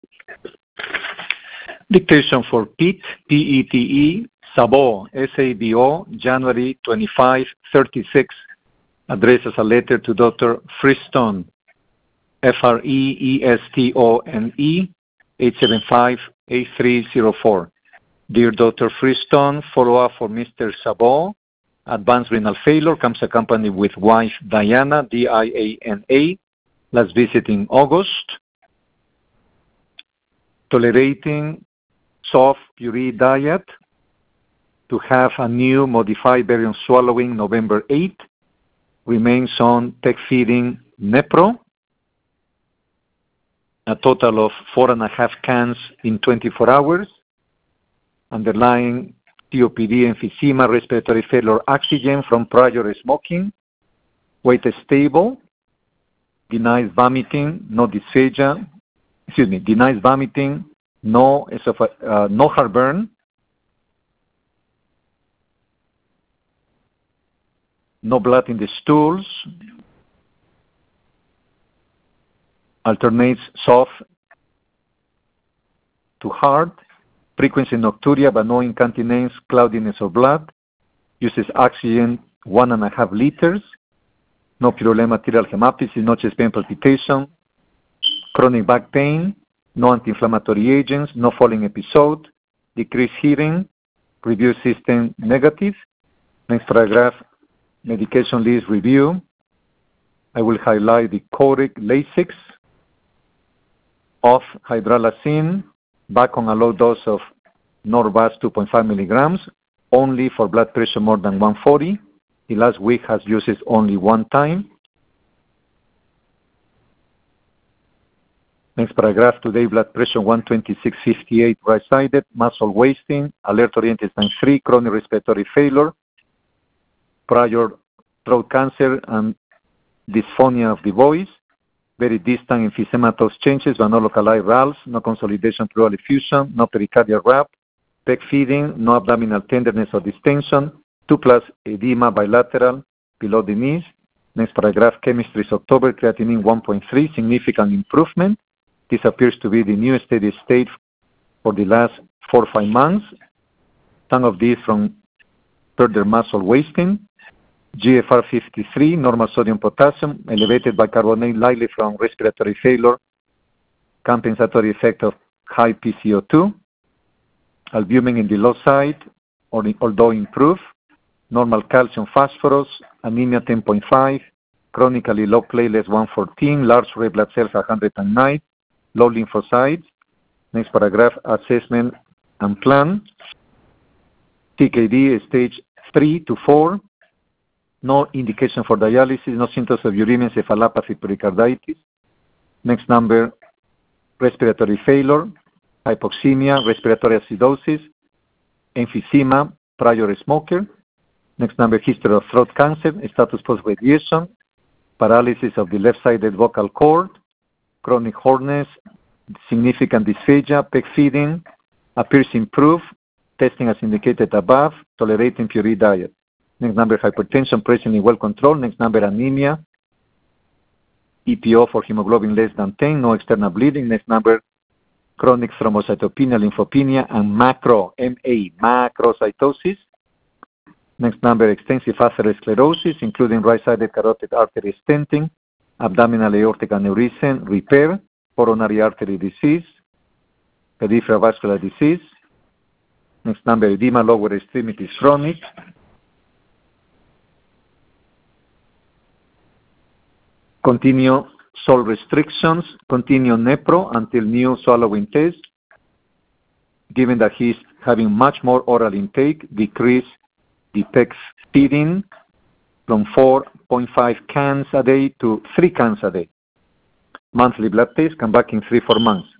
Dictation for Pete, P-E-T-E, Sabo, S-A-B-O, January 25, 36. Addressed as a letter to Dr. Freestone, F-R-E-E-S-T-O-N-E, 875-8304. Dear Dr. Freestone, follow-up for Mr. Sabo. Advanced renal failure comes accompanied with wife Diana, D-I-A-N-A. Last visit in August. Tolerating soft puree diet to have a new modified barium swallowing November 8. Remains on peg feeding Nepro. A total of 4.5 cans in 24 hours. Underlying COPD, emphysema, respiratory failure, oxygen from prior smoking. Weight stable. Denies vomiting, no dysphagia. Denies vomiting, no heartburn. No blood in the stools. Alternates soft to hard. Frequency nocturia, but no incontinence, cloudiness of blood. Uses oxygen 1.5 liters. No purulent material hemoptysis, no chest pain palpitation. Chronic back pain, no anti-inflammatory agents, no falling episode. Decreased hearing. Review system negative. Next paragraph, medication list review. I will highlight the Coric Lasix of hydralazine, back on a low dose of Norvasc 2.5 milligrams, only for blood pressure more than 140. The last week has used it only one time. Next paragraph, today blood pressure 126/58 right-sided, muscle wasting, alert-oriented sign 3, chronic respiratory failure, prior throat cancer and dysphonia of the voice, very distant emphysematous changes, but no localized RALs, no consolidation pleural effusion, no pericardial wrap, peg feeding, no abdominal tenderness or distension, 2+ edema bilateral below the knees. Next paragraph, chemistry is October, creatinine 1.3, significant improvement. This appears to be the new steady state for the last 4 or 5 months. Some of these from further muscle wasting. GFR 53, normal sodium potassium, elevated bicarbonate likely from respiratory failure, compensatory effect of high PCO2. Albumin in the low side, although improved. Normal calcium phosphorus, anemia 10.5, chronically low platelets 114, large red blood cells 109, low lymphocytes. Next paragraph, assessment and plan. CKD stage 3 to 4. No indication for dialysis, no symptoms of uremia, encephalopathy, pericarditis. Next number, respiratory failure, hypoxemia, respiratory acidosis, emphysema, prior smoker. Next number, history of throat cancer, status post-radiation, paralysis of the left-sided vocal cord, chronic hoarseness, significant dysphagia, peg feeding, appears improved, testing as indicated above, tolerating puree diet. Next number, hypertension, presently well controlled. Next number, anemia, EPO for hemoglobin less than 10, no external bleeding. Next number, chronic thrombocytopenia, lymphopenia, and macrocytosis. Next number, extensive atherosclerosis, including right-sided carotid artery stenting, abdominal aortic aneurysm repair, coronary artery disease, peripheral vascular disease. Next number, edema, lower extremities chronic. Continue salt restrictions, continue Nepro until new swallowing test. Given that he's having much more oral intake, decrease the peg feeding from 4.5 cans a day to 3 cans a day. Monthly blood test, come back in 3-4 months.